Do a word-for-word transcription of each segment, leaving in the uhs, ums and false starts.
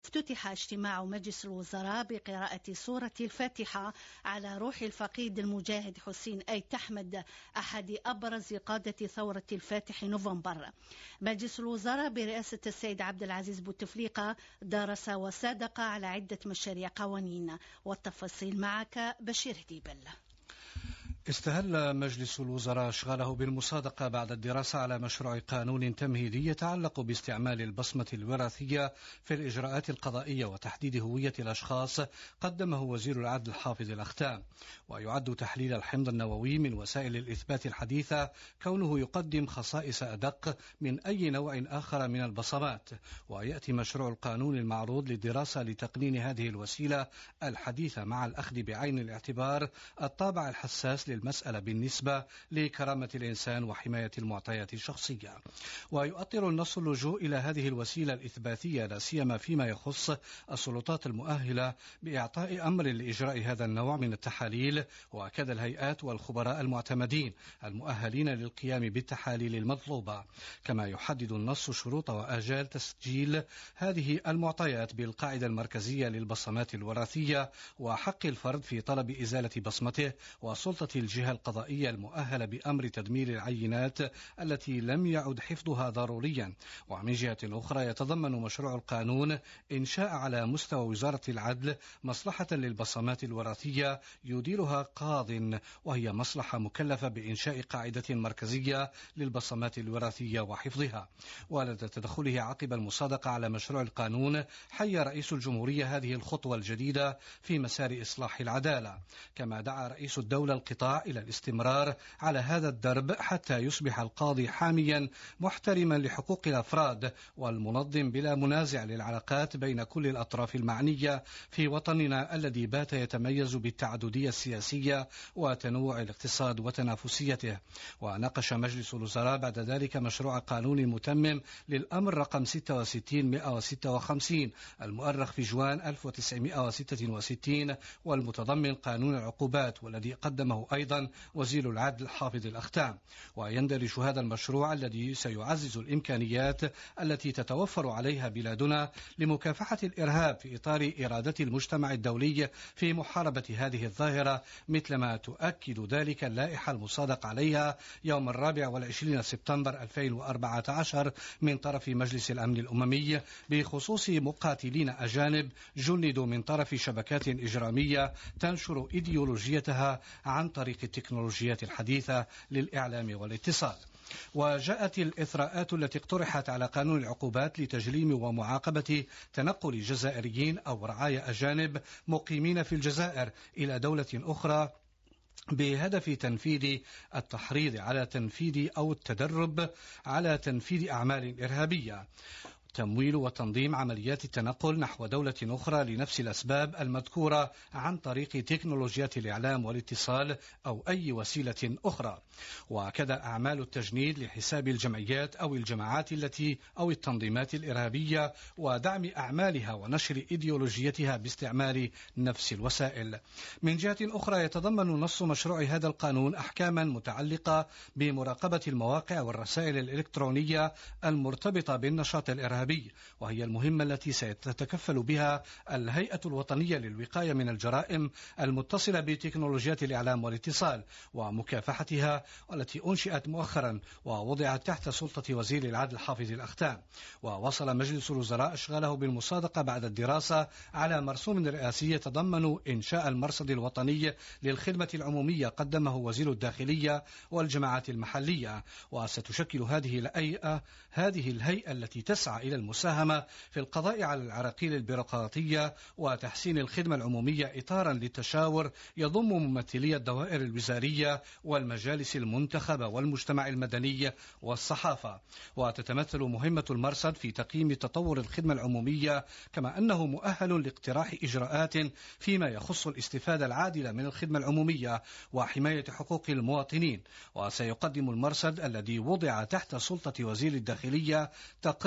افتتح اجتماع مجلس الوزراء بقراءة سورة الفاتحة على روح الفقيد المجاهد حسين أيت أحمد، أحد أبرز قادة ثورة الفاتح نوفمبر. مجلس الوزراء برئاسة السيد عبد العزيز بوتفليقة درس وصادق على عدة مشاريع قوانين، والتفاصيل معك بشير هديبل. استهل مجلس الوزراء أشغاله بالمصادقة بعد الدراسة على مشروع قانون تمهيدي يتعلق باستعمال البصمة الوراثية في الإجراءات القضائية وتحديد هوية الأشخاص، قدمه وزير العدل حافظ الأختام. ويعد تحليل الحمض النووي من وسائل الإثبات الحديثة كونه يقدم خصائص أدق من أي نوع آخر من البصمات. ويأتي مشروع القانون المعروض للدراسة لتقنين هذه الوسيلة الحديثة مع الأخذ بعين الاعتبار الطابع الحساس المسألة بالنسبة لكرامة الإنسان وحماية المعطيات الشخصية. ويؤطر النص اللجوء إلى هذه الوسيلة الإثباتية لا سيما فيما يخص السلطات المؤهلة بإعطاء أمر لإجراء هذا النوع من التحاليل، وكذا الهيئات والخبراء المعتمدين المؤهلين للقيام بالتحاليل المطلوبة. كما يحدد النص شروط وآجال تسجيل هذه المعطيات بالقاعدة المركزية للبصمات الوراثية، وحق الفرد في طلب إزالة بصمته، وسلطة الجهة القضائية المؤهلة بأمر تدمير العينات التي لم يعد حفظها ضروريا. ومن جهة أخرى يتضمن مشروع القانون إنشاء على مستوى وزارة العدل مصلحة للبصمات الوراثية يديرها قاض، وهي مصلحة مكلفة بإنشاء قاعدة مركزية للبصمات الوراثية وحفظها. ولدى تدخله عقب المصادقة على مشروع القانون حيا رئيس الجمهورية هذه الخطوة الجديدة في مسار إصلاح العدالة. كما دعا رئيس الدولة القطاع إلى الاستمرار على هذا الدرب حتى يصبح القاضي حاميا محترما لحقوق الأفراد والمنظم بلا منازع للعلاقات بين كل الأطراف المعنية في وطننا الذي بات يتميز بالتعددية السياسية وتنوع الاقتصاد وتنافسيته. وناقش مجلس الوزراء بعد ذلك مشروع قانون متمم للأمر رقم ستة وستين مئة وستة وخمسين المؤرخ في جوان ألف وتسعمئة وستة وستين والمتضمن قانون العقوبات، والذي قدمه أيضا وزير العدل حافظ الأختام. ويندرج هذا المشروع الذي سيعزز الإمكانيات التي تتوفر عليها بلادنا لمكافحة الإرهاب في إطار إرادة المجتمع الدولي في محاربة هذه الظاهرة، مثلما تؤكد ذلك اللائحة المصادق عليها يوم الرابع والعشرين سبتمبر ألفين وأربعة عشر من طرف مجلس الأمن الأممي بخصوص مقاتلين أجانب جندوا من طرف شبكات إجرامية تنشر إيديولوجيتها عن طريق التكنولوجيات الحديثة للإعلام والاتصال. وجاءت الإثراءات التي اقترحت على قانون العقوبات لتجريم ومعاقبة تنقل جزائريين أو رعايا أجانب مقيمين في الجزائر إلى دولة أخرى بهدف تنفيذ التحريض على تنفيذ أو التدرب على تنفيذ أعمال إرهابية، تمويل وتنظيم عمليات التنقل نحو دولة أخرى لنفس الأسباب المذكورة عن طريق تكنولوجيات الإعلام والاتصال أو أي وسيلة أخرى. وكذا أعمال التجنيد لحساب الجمعيات أو الجماعات التي أو التنظيمات الإرهابية ودعم أعمالها ونشر إيديولوجيتها باستعمال نفس الوسائل. من جهة أخرى يتضمن نص مشروع هذا القانون أحكاما متعلقة بمراقبة المواقع والرسائل الإلكترونية المرتبطة بالنشاط الإرهابي، وهي المهمة التي ستتكفل بها الهيئة الوطنية للوقاية من الجرائم المتصلة بتكنولوجيات الإعلام والاتصال ومكافحتها، والتي أنشئت مؤخرا ووضعت تحت سلطة وزير العدل حافظ الأختام. ووصل مجلس الوزراء أشغاله بالمصادقة بعد الدراسة على مرسوم رئاسي يتضمن إنشاء المرصد الوطني للخدمة العمومية، قدمه وزير الداخلية والجماعات المحلية. وستشكل هذه الهيئة هذه الهيئة التي تسعى إلى المساهمة في القضاء على العراقيل البيروقراطية وتحسين الخدمة العمومية إطارا للتشاور يضم ممثلي الدوائر الوزارية والمجالس المنتخبة والمجتمع المدني والصحافة. وتتمثل مهمة المرصد في تقييم تطور الخدمة العمومية، كما أنه مؤهل لاقتراح إجراءات فيما يخص الاستفادة العادلة من الخدمة العمومية وحماية حقوق المواطنين. وسيقدم المرصد الذي وضع تحت سلطة وزير الداخلية تقريرا سنويا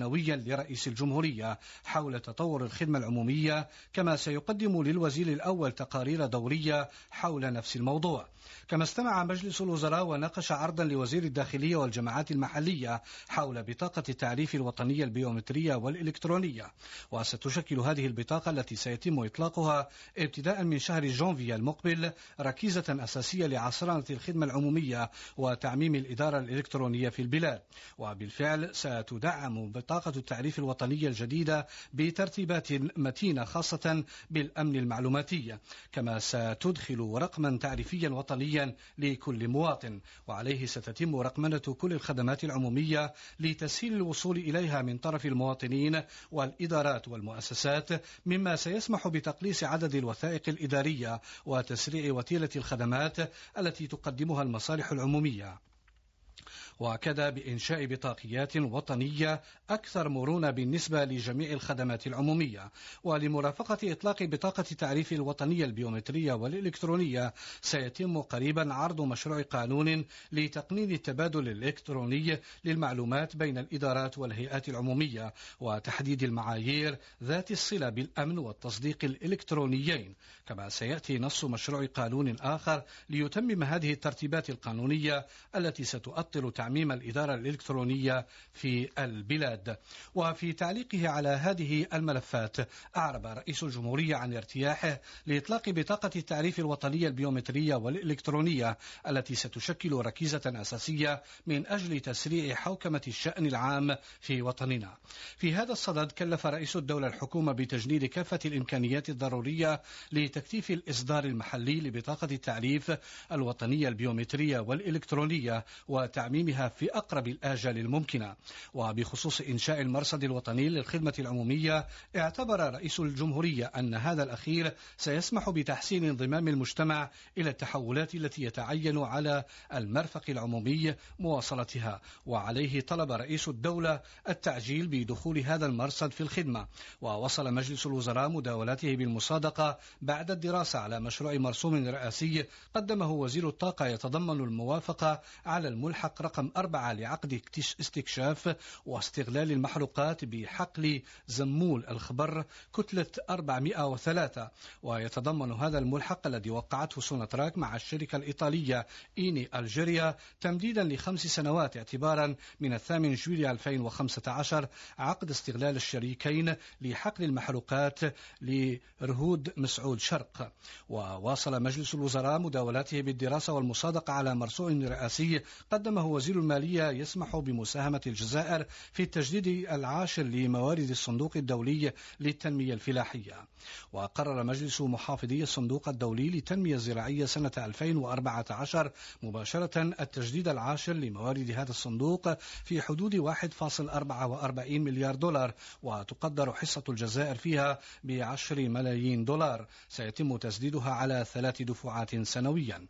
سنويا لرئيس الجمهورية حول تطور الخدمة العمومية، كما سيقدم للوزير الأول تقارير دورية حول نفس الموضوع. كما استمع مجلس الوزراء وناقش عرضا لوزير الداخلية والجماعات المحلية حول بطاقة التعريف الوطنية البيومترية والإلكترونية، وستشكل هذه البطاقة التي سيتم إطلاقها ابتداء من شهر جونفي المقبل ركيزة أساسية لعصرنة الخدمة العمومية وتعميم الإدارة الإلكترونية في البلاد. وبالفعل ستدعم بطاقة التعريف الوطنية الجديدة بترتيبات متينة خاصة بالأمن المعلوماتي، كما ستدخل رقما تعريفيا وطنيا لكل مواطن، وعليه ستتم رقمنة كل الخدمات العمومية لتسهيل الوصول إليها من طرف المواطنين والإدارات والمؤسسات، مما سيسمح بتقليص عدد الوثائق الإدارية وتسريع وتيرة الخدمات التي تقدمها المصالح العمومية، وكذا بإنشاء بطاقيات وطنية أكثر مرونة بالنسبة لجميع الخدمات العمومية. ولمرافقة إطلاق بطاقة التعريف الوطنية البيومترية والإلكترونية سيتم قريبا عرض مشروع قانون لتقنين التبادل الإلكتروني للمعلومات بين الإدارات والهيئات العمومية، وتحديد المعايير ذات الصلة بالأمن والتصديق الإلكترونيين. كما سيأتي نص مشروع قانون آخر ليتمم هذه الترتيبات القانونية التي ستؤطر تعميم الإدارة الإلكترونية في البلاد. وفي تعليقه على هذه الملفات أعرب رئيس الجمهورية عن ارتياحه لإطلاق بطاقة التعريف الوطنية البيومترية والإلكترونية التي ستشكل ركيزة أساسية من أجل تسريع حوكمة الشأن العام في وطننا. في هذا الصدد كلف رئيس الدولة الحكومة بتجنيد كافة الإمكانيات الضرورية لتكثيف الإصدار المحلي لبطاقة التعريف الوطنية البيومترية والإلكترونية وتعميمها في أقرب الآجال الممكنة. وبخصوص إنشاء المرصد الوطني للخدمة العمومية، اعتبر رئيس الجمهورية أن هذا الأخير سيسمح بتحسين انضمام المجتمع إلى التحولات التي يتعين على المرفق العمومي مواصلتها، وعليه طلب رئيس الدولة التعجيل بدخول هذا المرصد في الخدمة. ووصل مجلس الوزراء مداولاته بالمصادقة بعد الدراسة على مشروع مرسوم رئاسي قدمه وزير الطاقة يتضمن الموافقة على الملحق رقم أربعة لعقد استكشاف واستغلال المحروقات بحقل زمول الخبر كتلة أربعمائة وثلاثة، ويتضمن هذا الملحق الذي وقعته سوناتراك مع الشركة الإيطالية إيني ألجيريا تمديدا لخمس سنوات اعتبارا من الثامن جويلية ألفين وخمسة عشر عقد استغلال الشريكين لحقل المحروقات لرهود مسعود شرق. وواصل مجلس الوزراء مداولاته بالدراسة والمصادقة على مرسوم رئاسي قدمه وزير المالية يسمح بمساهمة الجزائر في التجديد العاشر لموارد الصندوق الدولي للتنمية الفلاحية. وقرر مجلس محافظي الصندوق الدولي للتنمية الزراعية سنة ألفين وأربعة عشر مباشرة التجديد العاشر لموارد هذا الصندوق في حدود واحد فاصلة أربعة وأربعين مليار دولار، وتقدر حصة الجزائر فيها بعشر ملايين دولار سيتم تسديدها على ثلاث دفعات سنويا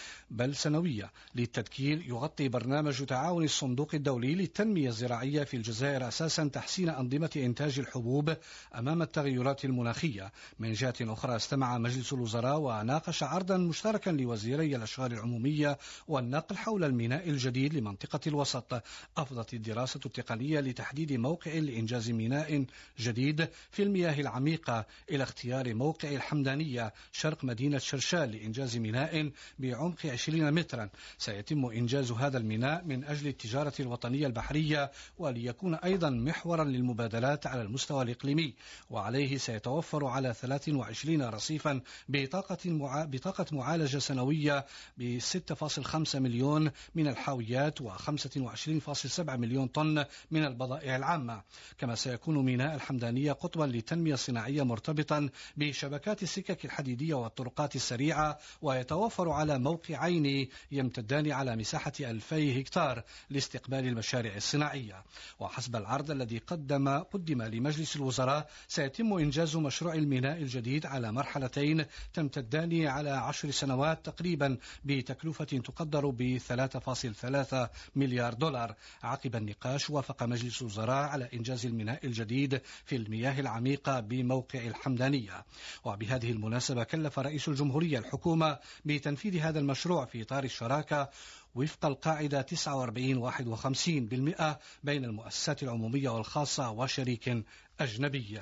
بل سنوية. للتذكير، يغطي برنامج تعاون الصندوق الدولي للتنمية الزراعية في الجزائر أساسا تحسين أنظمة إنتاج الحبوب أمام التغيرات المناخية. من جهة أخرى، استمع مجلس الوزراء وناقش عرضا مشتركا لوزيري الأشغال العمومية والنقل حول الميناء الجديد لمنطقة الوسط. أفضت الدراسة التقنية لتحديد موقع لإنجاز ميناء جديد في المياه العميقة إلى اختيار موقع الحمدانية شرق مدينة شرشال لإنجاز ميناء بعمق عشرين مترا. سيتم إنجاز هذا الميناء من أجل التجارة الوطنية البحرية وليكون أيضا محورا للمبادلات على المستوى الإقليمي، وعليه سيتوفر على ثلاث وعشرين رصيفا بطاقة مع... بطاقة معالجة سنوية ب ستة فاصلة خمسة مليون من الحاويات و خمسة وعشرين فاصلة سبعة مليون طن من البضائع العامة. كما سيكون ميناء الحمدانية قطبا للتنمية الصناعية مرتبطا بشبكات السكك الحديدية والطرقات السريعة، ويتوفر على موقع عيني يمتدان على مساحة ألفي هكتار لاستقبال المشاريع الصناعية. وحسب العرض الذي قدم قدم لمجلس الوزراء، سيتم إنجاز مشروع الميناء الجديد على مرحلتين تمتدان على عشر سنوات تقريبا بتكلفة تقدر ب ثلاثة فاصلة ثلاثة مليار دولار. عقب النقاش، وافق مجلس الوزراء على إنجاز الميناء الجديد في المياه العميقة بموقع الحمدانية. وبهذه المناسبة كلف رئيس الجمهورية الحكومة بتنفيذ هذا المشروع في إطار الشراكة وفق القاعدة تسعة وأربعين واحد وخمسين بالمئة بين المؤسسات العمومية والخاصة وشريك أجنبي.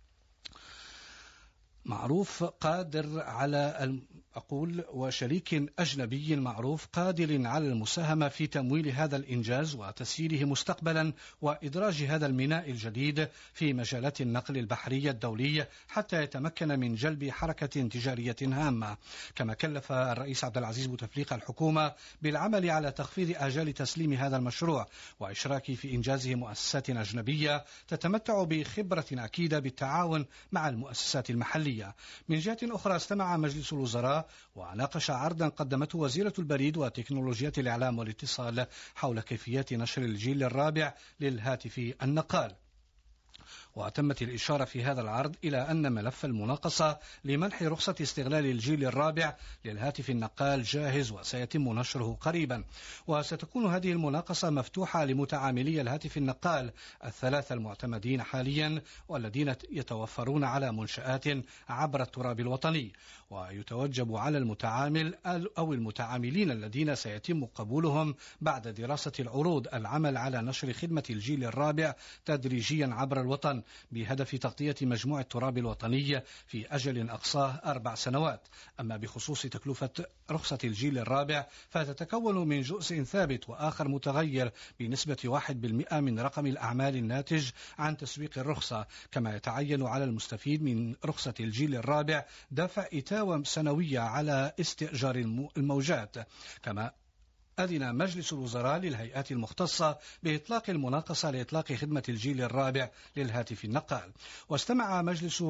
معروف قادر على أقول وشريك أجنبي معروف قادر على المساهمة في تمويل هذا الإنجاز وتسييره مستقبلا وإدراج هذا الميناء الجديد في مجالات النقل البحري الدولي حتى يتمكن من جلب حركة تجارية هامة. كما كلف الرئيس عبد العزيز بوتفليقة الحكومة بالعمل على تخفيض آجال تسليم هذا المشروع وإشراك في إنجازه مؤسسات أجنبية تتمتع بخبرة أكيدة بالتعاون مع المؤسسات المحلية. من جهة أخرى استمع مجلس الوزراء وناقش عرضا قدمته وزيرة البريد وتكنولوجيات الإعلام والاتصال حول كيفية نشر الجيل الرابع للهاتف النقال. وتمت الإشارة في هذا العرض إلى أن ملف المناقصة لمنح رخصة استغلال الجيل الرابع للهاتف النقال جاهز وسيتم نشره قريبا. وستكون هذه المناقصة مفتوحة لمتعاملي الهاتف النقال الثلاثة المعتمدين حاليا والذين يتوفرون على منشآت عبر التراب الوطني. ويتوجب على المتعامل أو المتعاملين الذين سيتم قبولهم بعد دراسة العروض العمل على نشر خدمة الجيل الرابع تدريجيا عبر الوطن بهدف تغطية مجموع التراب الوطني في أجل أقصاه أربع سنوات. أما بخصوص تكلفة رخصة الجيل الرابع فتتكون من جزء ثابت وآخر متغير بنسبة واحد بالمئة من رقم الأعمال الناتج عن تسويق الرخصة. كما يتعين على المستفيد من رخصة الجيل الرابع دفع إتاوة سنوية على استئجار الموجات. كما أذن مجلس الوزراء للهيئات المختصة بإطلاق المناقصة لإطلاق خدمة الجيل الرابع للهاتف النقال. واستمع مجلس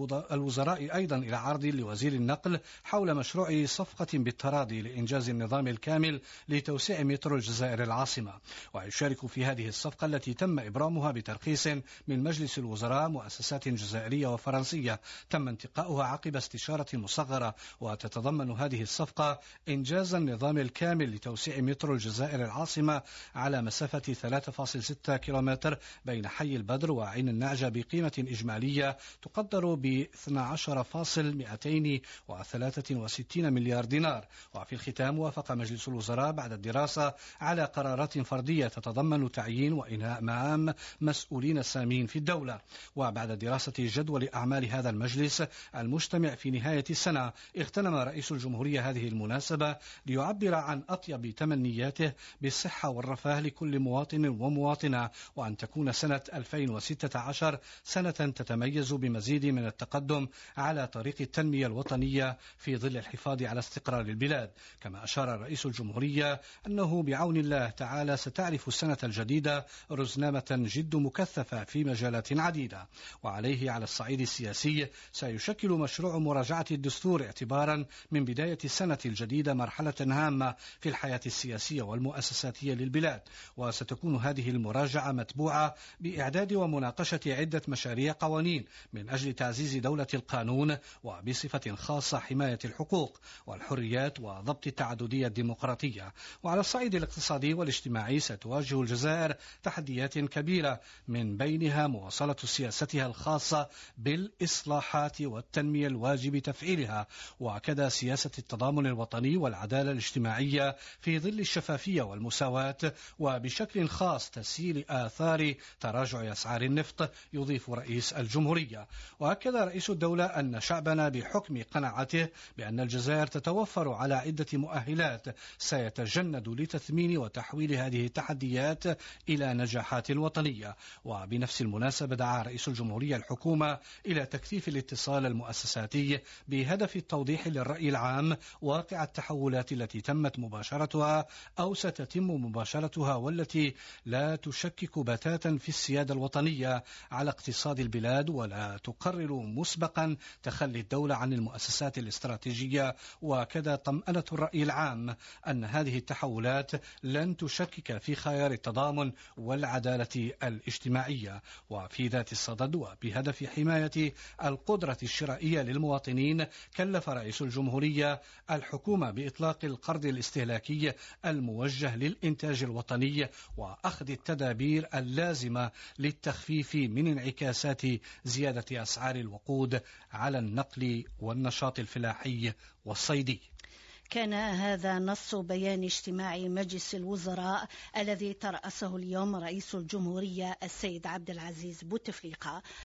الوزراء أيضا إلى عرض لوزير النقل حول مشروع صفقة بالتراضي لإنجاز النظام الكامل لتوسيع مترو الجزائر العاصمة. ويشارك في هذه الصفقة التي تم إبرامها بترخيص من مجلس الوزراء مؤسسات جزائرية وفرنسية تم انتقاؤها عقب استشارة مصغرة. وتتضمن هذه الصفقة إنجاز النظام الكامل لتوسيع مترو الجزائر العاصمة على مسافة ثلاثة فاصلة ستة كيلومتر بين حي البدر وعين النعجة بقيمة إجمالية تقدر ب اثني عشر فاصلة مئتين وثلاثة وستين مليار دينار. وفي الختام وافق مجلس الوزراء بعد الدراسة على قرارات فردية تتضمن تعيين وإنهاء مهام مسؤولين سامين في الدولة. وبعد دراسة جدول أعمال هذا المجلس المجتمع في نهاية السنة اغتنم رئيس الجمهورية هذه المناسبة ليعبر عن أطيب تمنياته بالصحة والرفاه لكل مواطن ومواطنة وأن تكون سنة ألفين وستة عشر سنة تتميز بمزيد من التقدم على طريق التنمية الوطنية في ظل الحفاظ على استقرار البلاد. كما أشار رئيس الجمهورية أنه بعون الله تعالى ستعرف السنة الجديدة رزنامة جد مكثفة في مجالات عديدة. وعليه على الصعيد السياسي سيشكل مشروع مراجعة الدستور اعتبارا من بداية السنة الجديدة مرحلة هامة في الحياة السياسية والمؤسساتية للبلاد. وستكون هذه المراجعة متبوعة بإعداد ومناقشة عدة مشاريع قوانين من أجل تعزيز دولة القانون وبصفة خاصة حماية الحقوق والحريات وضبط التعددية الديمقراطية. وعلى الصعيد الاقتصادي والاجتماعي ستواجه الجزائر تحديات كبيرة من بينها مواصلة سياستها الخاصة بالإصلاحات والتنمية الواجب تفعيلها وكذا سياسة التضامن الوطني والعدالة الاجتماعية في ظل الشفافية والمساواة وبشكل خاص تسهيل آثار تراجع أسعار النفط. يضيف رئيس الجمهورية. وأكد رئيس الدولة أن شعبنا بحكم قناعته بأن الجزائر تتوفر على عدة مؤهلات سيتجند لتثمين وتحويل هذه التحديات إلى نجاحات وطنية. وبنفس المناسبة دعا رئيس الجمهورية الحكومة إلى تكثيف الاتصال المؤسساتي بهدف التوضيح للرأي العام واقع التحولات التي تمت مباشرتها أو ستتم مباشرتها والتي لا تشكك بتاتا في السيادة الوطنية على اقتصاد البلاد ولا تقرر مسبقا تخلي الدولة عن المؤسسات الاستراتيجية. وكذا طمأنة الرأي العام أن هذه التحولات لن تشكك في خيار التضامن والعدالة الاجتماعية. وفي ذات الصدد وبهدف حماية القدرة الشرائية للمواطنين كلف رئيس الجمهورية الحكومة بإطلاق القرض الاستهلاكي الموجه للإنتاج الوطني وأخذ التدابير اللازمة للتخفيف من انعكاسات زيادة أسعار الوقود على النقل والنشاط الفلاحي والصيدي. كان هذا نص بيان اجتماع مجلس الوزراء الذي ترأسه اليوم رئيس الجمهورية السيد عبد العزيز بوتفليقة